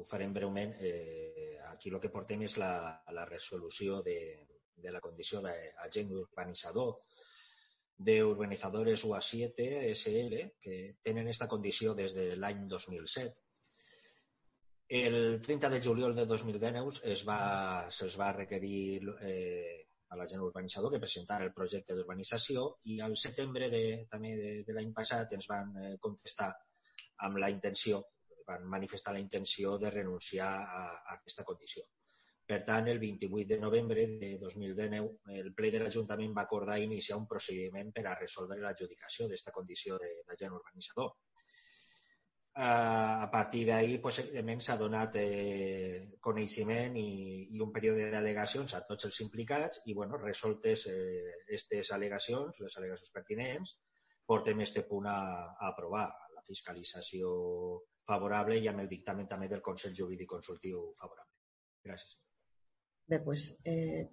farem breument. Aquí el que portem és la resolució de la condició d'agent urbanitzador de Urbanizadores UA7 SL, que tenen aquesta condició des de l'any 2007. El 30 de juliol de 2019 se'ls va requerir a l'agent urbanitzador que presentara el projecte d'urbanització i al setembre també de l'any passat ens van contestar amb la intenció, van manifestar la intenció de renunciar a aquesta condició. Per tant, el 28 de novembre de 2019, el ple de l'Ajuntament va acordar iniciar un procediment per a resoldre l'adjudicació d'aquesta condició d'agent urbanitzador. A partir d'ahir, evidentment, s'ha donat coneixement i un període d'al·legacions a tots els implicats i, resoltes aquestes al·legacions, les al·legacions pertinents, portem aquest punt a aprovar, la fiscalització favorable i amb el dictamen també del Consell Jurídic Consultiu favorable. Gràcies. Bé, doncs